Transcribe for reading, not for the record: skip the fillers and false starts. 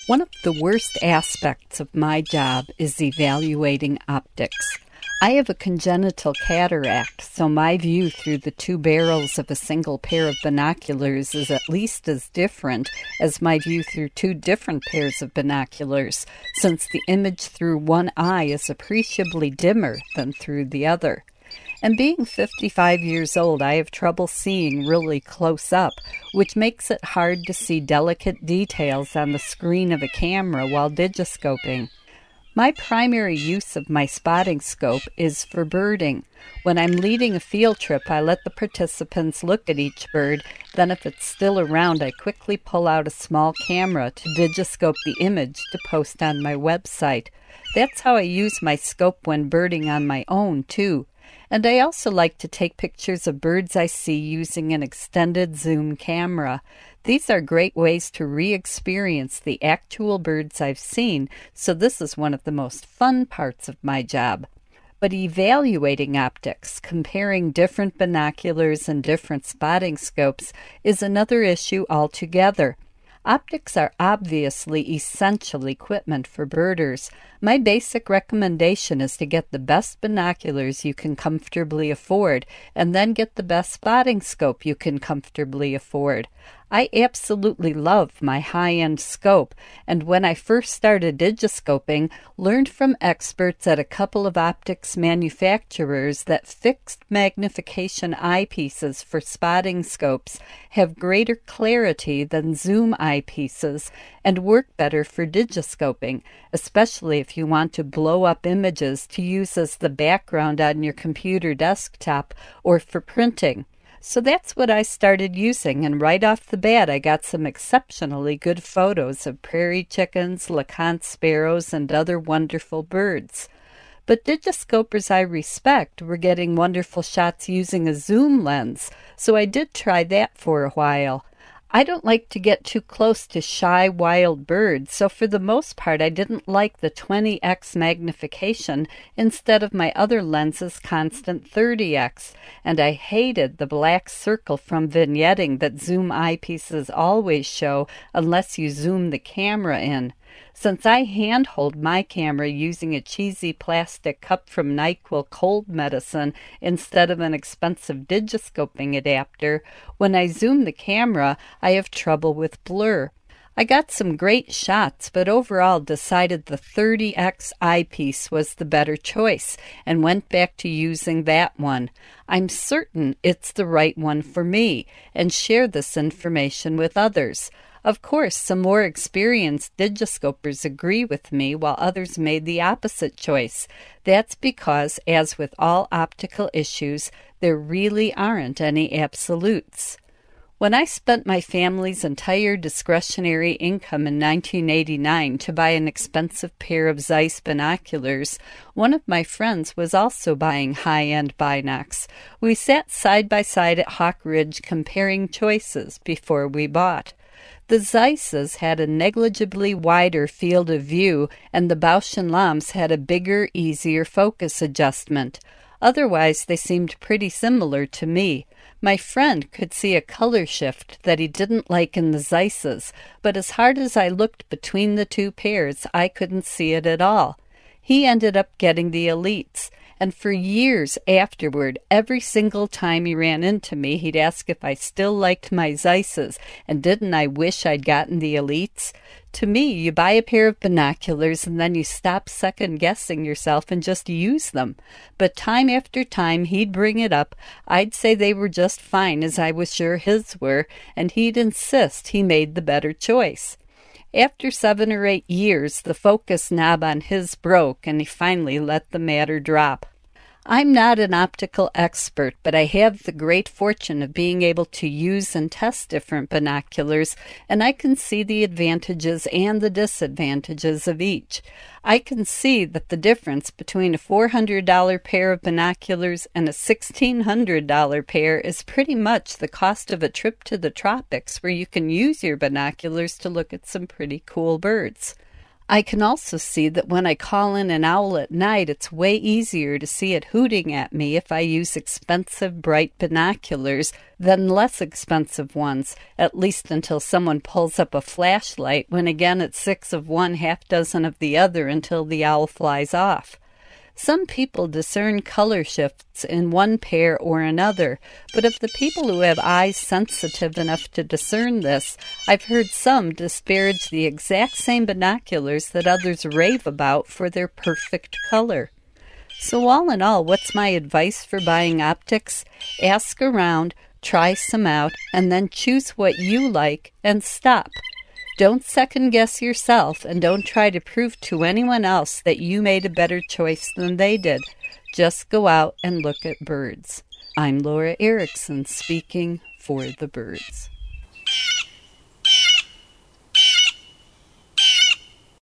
One of the worst aspects of my job is evaluating optics. I have a congenital cataract, so my view through the two barrels of a single pair of binoculars is at least as different as my view through two different pairs of binoculars, since the image through one eye is appreciably dimmer than through the other. And being 55 years old, I have trouble seeing really close up, which makes it hard to see delicate details on the screen of a camera while digiscoping. My primary use of my spotting scope is for birding. When I'm leading a field trip, I let the participants look at each bird, then if it's still around, I quickly pull out a small camera to digiscope the image to post on my website. That's how I use my scope when birding on my own, too. And I also like to take pictures of birds I see using an extended zoom camera. These are great ways to re-experience the actual birds I've seen, so this is one of the most fun parts of my job. But evaluating optics, comparing different binoculars and different spotting scopes, is another issue altogether. Optics are obviously essential equipment for birders. My basic recommendation is to get the best binoculars you can comfortably afford, and then get the best spotting scope you can comfortably afford. I absolutely love my high-end scope, and when I first started digiscoping, learned from experts at a couple of optics manufacturers that fixed magnification eyepieces for spotting scopes have greater clarity than zoom eyepieces and work better for digiscoping, especially if you want to blow up images to use as the background on your computer desktop or for printing. So that's what I started using, and right off the bat I got some exceptionally good photos of prairie chickens, LeConte sparrows, and other wonderful birds. But digiscopers I respect were getting wonderful shots using a zoom lens, so I did try that for a while. I don't like to get too close to shy wild birds, so for the most part I didn't like the 20x magnification instead of my other lens's constant 30x, and I hated the black circle from vignetting that zoom eyepieces always show unless you zoom the camera in. Since I hand-hold my camera using a cheesy plastic cup from NyQuil cold medicine instead of an expensive digiscoping adapter, when I zoom the camera, I have trouble with blur. I got some great shots, but overall decided the 30x eyepiece was the better choice and went back to using that one. I'm certain it's the right one for me, and share this information with others. Of course, some more experienced digiscopers agree with me, while others made the opposite choice. That's because, as with all optical issues, there really aren't any absolutes. When I spent my family's entire discretionary income in 1989 to buy an expensive pair of Zeiss binoculars, one of my friends was also buying high-end binocs. We sat side by side at Hawk Ridge comparing choices before we bought. The Zeisses had a negligibly wider field of view, and the Bausch & Lombs had a bigger, easier focus adjustment. Otherwise, they seemed pretty similar to me. My friend could see a color shift that he didn't like in the Zeisses, but as hard as I looked between the two pairs, I couldn't see it at all. He ended up getting the Elites, and for years afterward, every single time he ran into me, he'd ask if I still liked my Zeisses, and didn't I wish I'd gotten the Elites? To me, you buy a pair of binoculars and then you stop second-guessing yourself and just use them. But time after time he'd bring it up, I'd say they were just fine as I was sure his were, and he'd insist he made the better choice. After 7 or 8 years, the focus knob on his broke, and he finally let the matter drop. I'm not an optical expert, but I have the great fortune of being able to use and test different binoculars, and I can see the advantages and the disadvantages of each. I can see that the difference between a $400 pair of binoculars and a $1,600 pair is pretty much the cost of a trip to the tropics, where you can use your binoculars to look at some pretty cool birds. I can also see that when I call in an owl at night, it's way easier to see it hooting at me if I use expensive, bright binoculars than less expensive ones, at least until someone pulls up a flashlight, when again it's 6 of one, half dozen of the other until the owl flies off. Some people discern color shifts in one pair or another, but of the people who have eyes sensitive enough to discern this, I've heard some disparage the exact same binoculars that others rave about for their perfect color. So all in all, what's my advice for buying optics? Ask around, try some out, and then choose what you like and stop. Don't second-guess yourself, and don't try to prove to anyone else that you made a better choice than they did. Just go out and look at birds. I'm Laura Erickson, speaking for the birds.